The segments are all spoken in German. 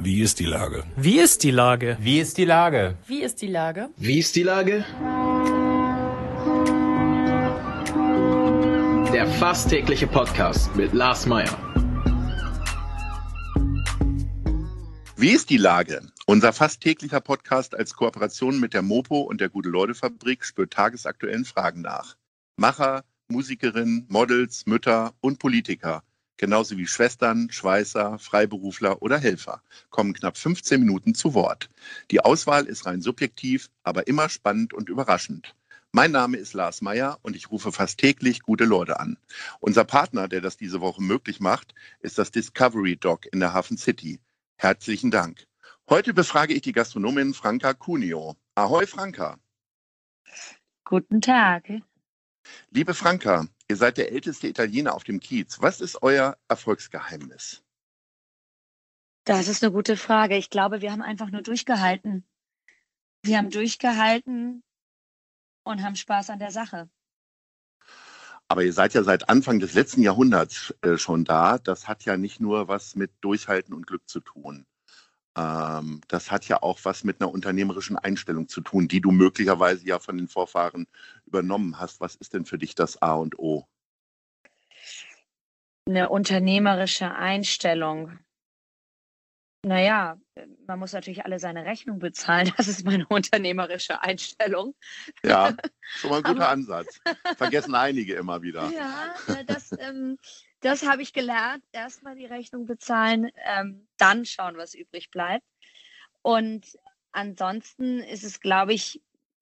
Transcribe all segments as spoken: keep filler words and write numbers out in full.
Wie ist die Lage? Wie ist die Lage? Wie ist die Lage? Wie ist die Lage? Wie ist die Lage? Der fast tägliche Podcast mit Lars Meyer. Wie ist die Lage? Unser fast täglicher Podcast als Kooperation mit der Mopo und der Gute-Leute-Fabrik spürt tagesaktuellen Fragen nach. Macher, Musikerinnen, Models, Mütter und Politiker, genauso wie Schwestern, Schweißer, Freiberufler oder Helfer, kommen knapp fünfzehn Minuten zu Wort. Die Auswahl ist rein subjektiv, aber immer spannend und überraschend. Mein Name ist Lars Meyer und ich rufe fast täglich gute Leute an. Unser Partner, der das diese Woche möglich macht, ist das Discovery Dog in der Hafen City. Herzlichen Dank. Heute befrage ich die Gastronomin Franca Cuneo. Ahoi Franca. Guten Tag. Liebe Franca, ihr seid der älteste Italiener auf dem Kiez. Was ist euer Erfolgsgeheimnis? Das ist eine gute Frage. Ich glaube, wir haben einfach nur durchgehalten. Wir haben durchgehalten und haben Spaß an der Sache. Aber ihr seid ja seit Anfang des letzten Jahrhunderts äh, schon da. Das hat ja nicht nur was mit Durchhalten und Glück zu tun. Ähm, das hat ja auch was mit einer unternehmerischen Einstellung zu tun, die du möglicherweise ja von den Vorfahren übernommen hast. Was ist denn für dich das A und O? Eine unternehmerische Einstellung. Naja, man muss natürlich alle seine Rechnung bezahlen. Das ist meine unternehmerische Einstellung. Ja, schon mal ein guter Aber- Ansatz. Vergessen einige immer wieder. Ja, das, ähm, das habe ich gelernt. Erstmal die Rechnung bezahlen, ähm, dann schauen, was übrig bleibt. Und ansonsten ist es, glaube ich,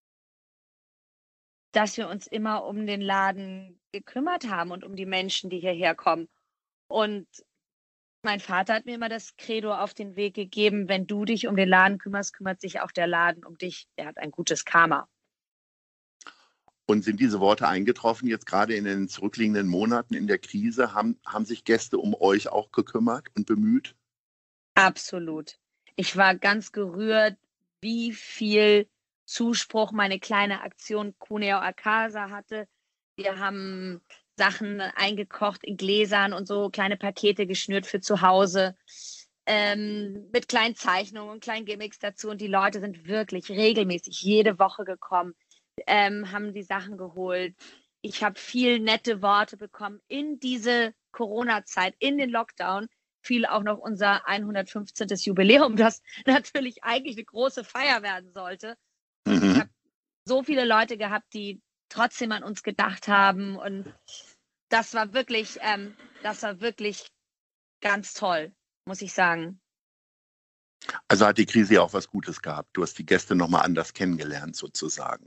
dass wir uns immer um den Laden gekümmert haben und um die Menschen, die hierher kommen. Und mein Vater hat mir immer das Credo auf den Weg gegeben: Wenn du dich um den Laden kümmerst, kümmert sich auch der Laden um dich. Der hat ein gutes Karma. Und sind diese Worte eingetroffen, jetzt gerade in den zurückliegenden Monaten in der Krise? Haben, haben sich Gäste um euch auch gekümmert und bemüht? Absolut. Ich war ganz gerührt, wie viel Zuspruch meine kleine Aktion Cuneo a Casa hatte. Wir haben Sachen eingekocht in Gläsern und so kleine Pakete geschnürt für zu Hause, ähm, mit kleinen Zeichnungen und kleinen Gimmicks dazu. Und die Leute sind wirklich regelmäßig jede Woche gekommen, ähm, haben die Sachen geholt. Ich habe viel nette Worte bekommen. In diese Corona-Zeit, in den Lockdown, fiel auch noch unser hundertfünfzehnten Jubiläum, das natürlich eigentlich eine große Feier werden sollte. Ich Mhm. habe so viele Leute gehabt, die trotzdem an uns gedacht haben, und das war wirklich, ähm, das war wirklich ganz toll, muss ich sagen. Also hat die Krise ja auch was Gutes gehabt. Du hast die Gäste nochmal anders kennengelernt sozusagen.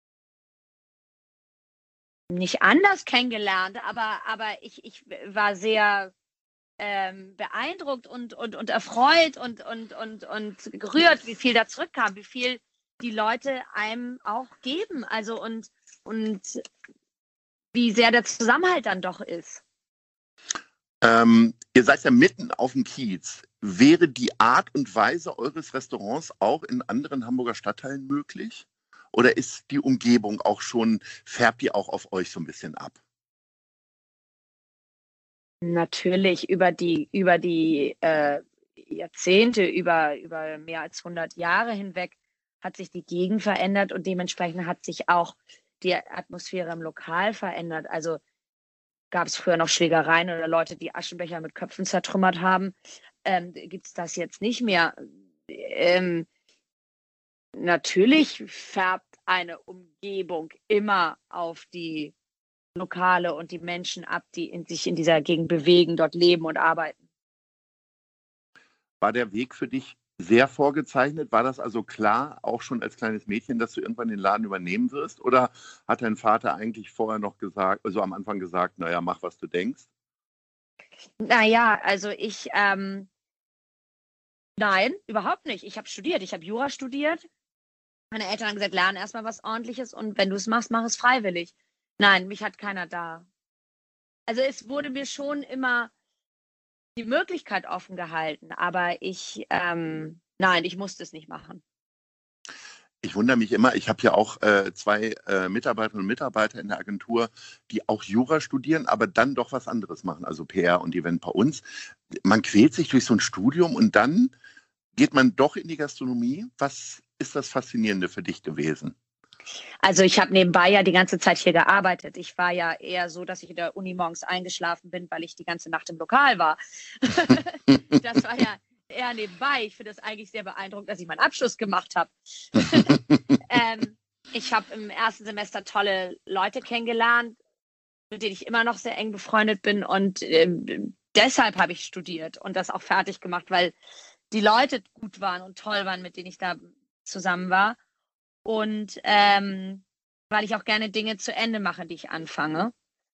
Nicht anders kennengelernt, aber, aber ich, ich war sehr ähm, beeindruckt und, und, und erfreut und, und, und, und gerührt, wie viel da zurückkam, wie viel die Leute einem auch geben. Also und, und wie sehr der Zusammenhalt dann doch ist. Ähm, ihr seid ja mitten auf dem Kiez. Wäre die Art und Weise eures Restaurants auch in anderen Hamburger Stadtteilen möglich? Oder ist die Umgebung auch schon, färbt die auch auf euch so ein bisschen ab? Natürlich über die, über die äh, Jahrzehnte, über, über mehr als hundert Jahre hinweg hat sich die Gegend verändert und dementsprechend hat sich auch die Atmosphäre im Lokal verändert. Also gab es früher noch Schlägereien oder Leute, die Aschenbecher mit Köpfen zertrümmert haben. Ähm, gibt es das jetzt nicht mehr. Ähm, natürlich färbt eine Umgebung immer auf die Lokale und die Menschen ab, die in, sich in dieser Gegend bewegen, dort leben und arbeiten. War der Weg für dich sehr vorgezeichnet? War das also klar, auch schon als kleines Mädchen, dass du irgendwann den Laden übernehmen wirst? Oder hat dein Vater eigentlich vorher noch gesagt, also am Anfang gesagt, naja, mach, was du denkst? Naja, also ich, ähm, nein, überhaupt nicht. Ich habe studiert, ich habe Jura studiert. Meine Eltern haben gesagt, lerne erstmal was Ordentliches und wenn du es machst, mach es freiwillig. Nein, mich hat keiner da. Also es wurde mir schon immer die Möglichkeit offen gehalten, aber ich, ähm, nein, ich musste es nicht machen. Ich wundere mich immer, ich habe ja auch äh, zwei äh, Mitarbeiterinnen und Mitarbeiter in der Agentur, die auch Jura studieren, aber dann doch was anderes machen, also P R und Event bei uns. Man quält sich durch so ein Studium und dann geht man doch in die Gastronomie. Was ist das Faszinierende für dich gewesen? Also ich habe nebenbei ja die ganze Zeit hier gearbeitet. Ich war ja eher so, dass ich in der Uni morgens eingeschlafen bin, weil ich die ganze Nacht im Lokal war. Das war ja eher nebenbei. Ich finde es eigentlich sehr beeindruckend, dass ich meinen Abschluss gemacht habe. ähm, ich habe im ersten Semester tolle Leute kennengelernt, mit denen ich immer noch sehr eng befreundet bin. Und ähm, deshalb habe ich studiert und das auch fertig gemacht, weil die Leute gut waren und toll waren, mit denen ich da zusammen war. Und ähm, weil ich auch gerne Dinge zu Ende mache, die ich anfange.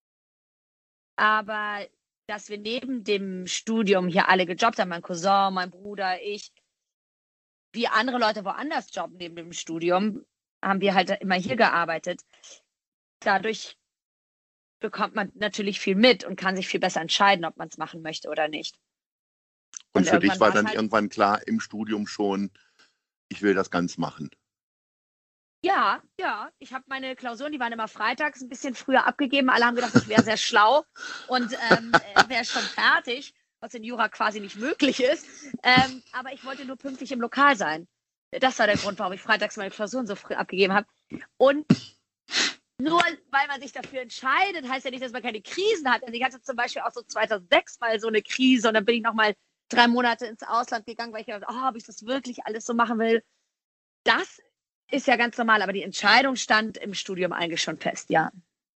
Aber dass wir neben dem Studium hier alle gejobbt haben, mein Cousin, mein Bruder, ich, wie andere Leute woanders jobben neben dem Studium, haben wir halt immer hier gearbeitet. Dadurch bekommt man natürlich viel mit und kann sich viel besser entscheiden, ob man es machen möchte oder nicht. Und, und für dich war dann halt irgendwann klar im Studium schon, ich will das ganz machen. Ja, ja. Ich habe meine Klausuren, die waren immer freitags ein bisschen früher abgegeben. Alle haben gedacht, ich wäre sehr schlau und ähm, wäre schon fertig, was in Jura quasi nicht möglich ist. Ähm, aber ich wollte nur pünktlich im Lokal sein. Das war der Grund, warum ich freitags meine Klausuren so früh abgegeben habe. Und nur weil man sich dafür entscheidet, heißt ja nicht, dass man keine Krisen hat. Also ich hatte zum Beispiel auch so zweitausendsechs mal so eine Krise und dann bin ich nochmal drei Monate ins Ausland gegangen, weil ich gedacht habe, oh, ob ich das wirklich alles so machen will. Das ist ja ganz normal, aber die Entscheidung stand im Studium eigentlich schon fest, ja.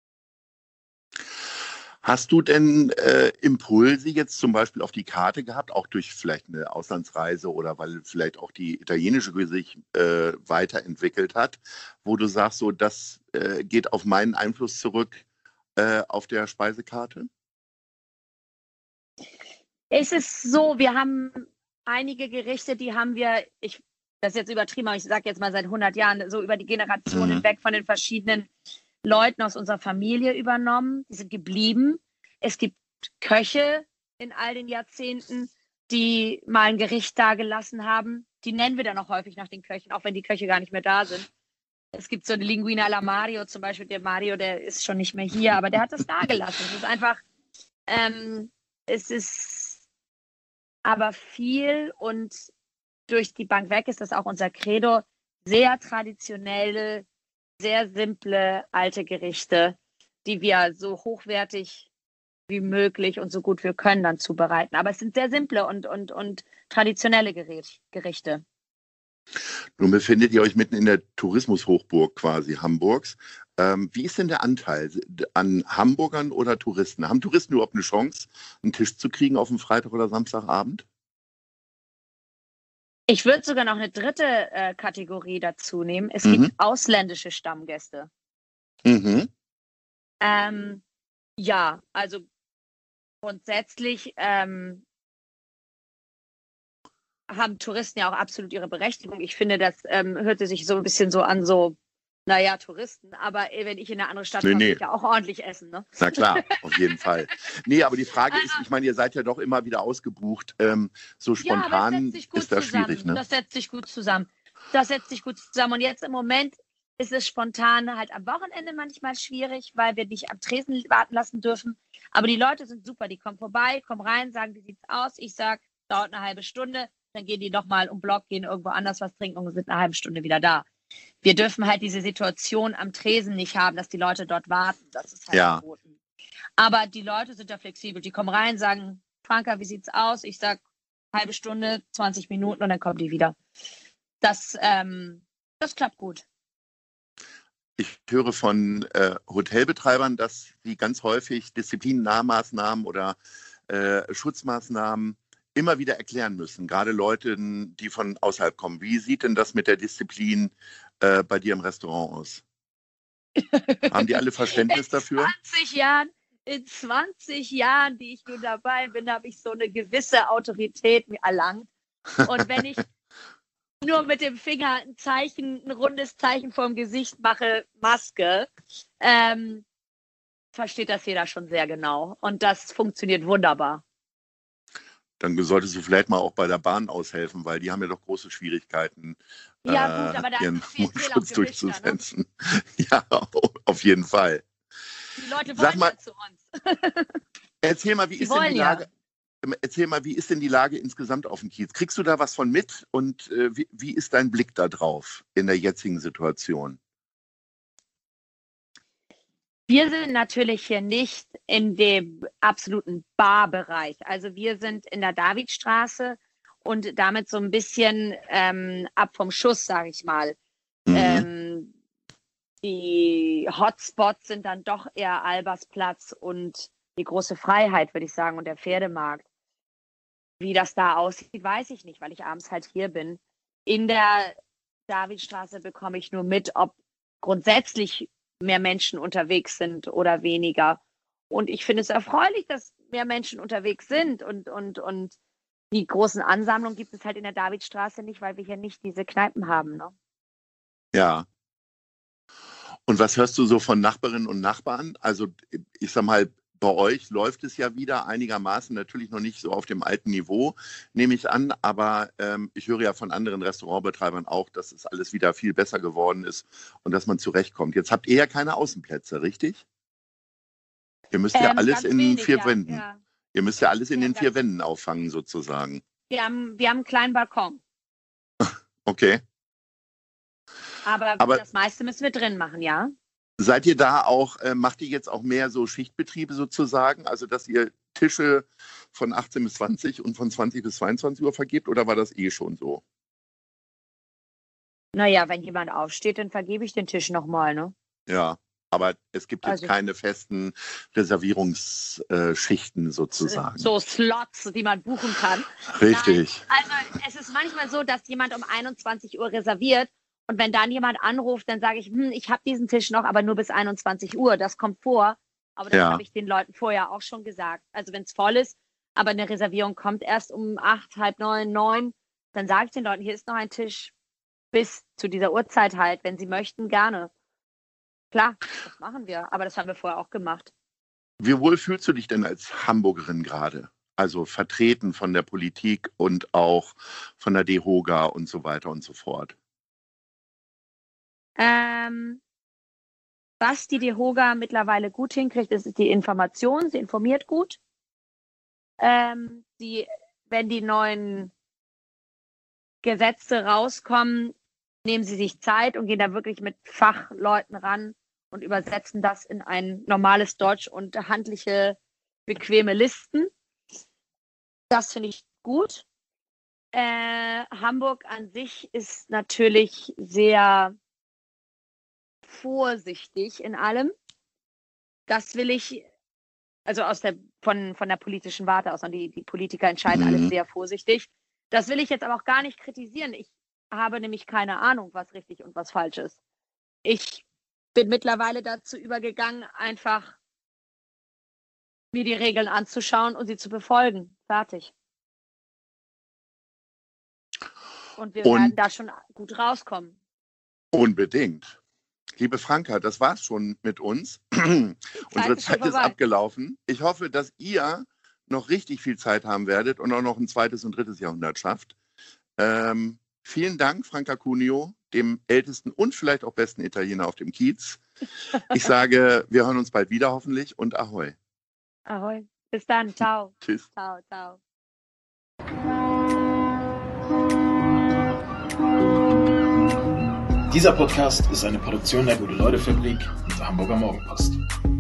Hast du denn äh, Impulse jetzt zum Beispiel auf die Karte gehabt, auch durch vielleicht eine Auslandsreise oder weil vielleicht auch die italienische Küche sich äh, weiterentwickelt hat, wo du sagst, so das äh, geht auf meinen Einfluss zurück äh, auf der Speisekarte? Es ist so, wir haben einige Gerichte, die haben wir, ich das ist jetzt übertrieben, aber ich sage jetzt mal seit hundert Jahren, so über die Generationen Mhm. hinweg von den verschiedenen Leuten aus unserer Familie übernommen. Die sind geblieben. Es gibt Köche in all den Jahrzehnten, die mal ein Gericht dagelassen haben. Die nennen wir dann auch häufig nach den Köchen, auch wenn die Köche gar nicht mehr da sind. Es gibt so eine Linguina alla Mario zum Beispiel. Der Mario, der ist schon nicht mehr hier, aber der hat das dagelassen. Es ist einfach, ähm, es ist aber viel und durch die Bank weg ist das auch unser Credo. Sehr traditionelle, sehr simple, alte Gerichte, die wir so hochwertig wie möglich und so gut wir können dann zubereiten. Aber es sind sehr simple und, und, und traditionelle Gerichte. Nun befindet ihr euch mitten in der Tourismushochburg quasi Hamburgs. Ähm, wie ist denn der Anteil an Hamburgern oder Touristen? Haben Touristen überhaupt eine Chance, einen Tisch zu kriegen auf dem Freitag oder Samstagabend? Ich würde sogar noch eine dritte äh, Kategorie dazu nehmen. Es Mhm. gibt ausländische Stammgäste. Mhm. Ähm, ja, also grundsätzlich ähm, haben Touristen ja auch absolut ihre Berechtigung. Ich finde, das ähm, hörte sich so ein bisschen so an, so, naja, Touristen. Aber äh, wenn ich in eine andere Stadt Nee, komme, nee. will ich ja auch ordentlich essen, ne? Na klar, auf jeden Fall. Nee, aber die Frage ist, ich meine, ihr seid ja doch immer wieder ausgebucht. Ähm, so Ja, aber es spontan setzt sich gut ist das zusammen. schwierig, ne? Das setzt sich gut zusammen. Das setzt sich gut zusammen. Und jetzt im Moment ist es spontan halt am Wochenende manchmal schwierig, weil wir nicht am Tresen warten lassen dürfen. Aber die Leute sind super. Die kommen vorbei, kommen rein, sagen, wie sieht's aus? Ich sage, dauert eine halbe Stunde. Dann gehen die nochmal um den Block, gehen irgendwo anders was trinken und sind eine halbe Stunde wieder da. Wir dürfen halt diese Situation am Tresen nicht haben, dass die Leute dort warten. Das ist halt Ja. verboten. Aber die Leute sind da flexibel. Die kommen rein, sagen, Franka, wie sieht's aus? Ich sag, halbe Stunde, zwanzig Minuten und dann kommen die wieder. Das, ähm, das klappt gut. Ich höre von äh, Hotelbetreibern, dass sie ganz häufig Disziplinnahmaßnahmen oder äh, Schutzmaßnahmen immer wieder erklären müssen, gerade Leute, die von außerhalb kommen. Wie sieht denn das mit der Disziplin äh, bei dir im Restaurant aus? Haben die alle Verständnis dafür? In zwanzig Jahren, in zwanzig Jahren, die ich nun dabei bin, habe ich so eine gewisse Autorität erlangt. Und wenn ich nur mit dem Finger ein Zeichen, ein rundes Zeichen vorm Gesicht mache, Maske, ähm, versteht das jeder schon sehr genau. Und das funktioniert wunderbar. Dann solltest du vielleicht mal auch bei der Bahn aushelfen, weil die haben ja doch große Schwierigkeiten, Ja, gut, aber da äh, ihren ist das Klientel auch Mundschutz gemischter, ne? durchzusetzen. Ja, auf jeden Fall. Die Leute Sag wollen mal, ja zu uns. Erzähl mal, wie Die ist denn die wollen ja. Lage? erzähl mal, wie ist denn die Lage insgesamt auf dem Kiez? Kriegst du da was von mit und äh, wie, wie ist dein Blick da drauf in der jetzigen Situation? Wir sind natürlich hier nicht in dem absoluten Barbereich. Also wir sind in der Davidstraße und damit so ein bisschen ähm, ab vom Schuss, sage ich mal. Mhm. Ähm, die Hotspots sind dann doch eher Albersplatz und die große Freiheit, würde ich sagen, und der Pferdemarkt. Wie das da aussieht, weiß ich nicht, weil ich abends halt hier bin. In der Davidstraße bekomme ich nur mit, ob grundsätzlich mehr Menschen unterwegs sind oder weniger. Und ich finde es erfreulich, dass mehr Menschen unterwegs sind. Und, und, und die großen Ansammlungen gibt es halt in der Davidstraße nicht, weil wir hier nicht diese Kneipen haben. Ne? Ja. Und was hörst du so von Nachbarinnen und Nachbarn? Also ich sag mal, bei euch läuft es ja wieder einigermaßen, natürlich noch nicht so auf dem alten Niveau, nehme ich an, aber ähm, ich höre ja von anderen Restaurantbetreibern auch, dass es alles wieder viel besser geworden ist und dass man zurechtkommt. Jetzt habt ihr ja keine Außenplätze, richtig? Ihr müsst ähm, ja alles in wenig, vier ja, Wänden. Ja. Ihr müsst ja alles in ja, den vier Wänden auffangen, sozusagen. Wir haben, wir haben einen kleinen Balkon. Okay. Aber, aber das meiste müssen wir drin machen, ja. Seid ihr da auch, äh, macht ihr jetzt auch mehr so Schichtbetriebe sozusagen? Also, dass ihr Tische von achtzehn bis zwanzig und von zwanzig bis zweiundzwanzig Uhr vergebt oder war das eh schon so? Naja, wenn jemand aufsteht, dann vergebe ich den Tisch nochmal, ne? Ja, aber es gibt jetzt also, keine festen Reservierungsschichten sozusagen. So Slots, die man buchen kann. Richtig. Nein, also, es ist manchmal so, dass jemand um einundzwanzig Uhr reserviert. Und wenn dann jemand anruft, dann sage ich, hm, ich habe diesen Tisch noch, aber nur bis einundzwanzig Uhr. Das kommt vor. Aber das ja. habe ich den Leuten vorher auch schon gesagt. Also wenn es voll ist, aber eine Reservierung kommt erst um acht, halb neun, neun, dann sage ich den Leuten, hier ist noch ein Tisch bis zu dieser Uhrzeit halt. Wenn sie möchten, gerne. Klar, das machen wir. Aber das haben wir vorher auch gemacht. Wie wohl fühlst du dich denn als Hamburgerin gerade? Also vertreten von der Politik und auch von der DEHOGA und so weiter und so fort. Ähm, was die DEHOGA mittlerweile gut hinkriegt, ist die Information. Sie informiert gut. Ähm, die, wenn die neuen Gesetze rauskommen, nehmen sie sich Zeit und gehen da wirklich mit Fachleuten ran und übersetzen das in ein normales Deutsch und handliche, bequeme Listen. Das finde ich gut. Äh, Hamburg an sich ist natürlich sehr vorsichtig in allem. Das will ich, also aus der, von, von der politischen Warte aus, und die, die Politiker entscheiden mhm. alles sehr vorsichtig. Das will ich jetzt aber auch gar nicht kritisieren. Ich habe nämlich keine Ahnung, was richtig und was falsch ist. Ich bin mittlerweile dazu übergegangen, einfach mir die Regeln anzuschauen und sie zu befolgen. Fertig. Und wir und werden da schon gut rauskommen. Unbedingt. Liebe Franka, das war's schon mit uns. Unsere Zeit ist abgelaufen. Ich hoffe, dass ihr noch richtig viel Zeit haben werdet und auch noch ein zweites und drittes Jahrhundert schafft. Ähm, vielen Dank, Franka Cuneo, dem ältesten und vielleicht auch besten Italiener auf dem Kiez. Ich sage, wir hören uns bald wieder hoffentlich und Ahoi. Ahoi. Bis dann. Ciao. Tschüss. Ciao, ciao. Dieser Podcast ist eine Produktion der Gute-Leute-Fabrik und der Hamburger Morgenpost.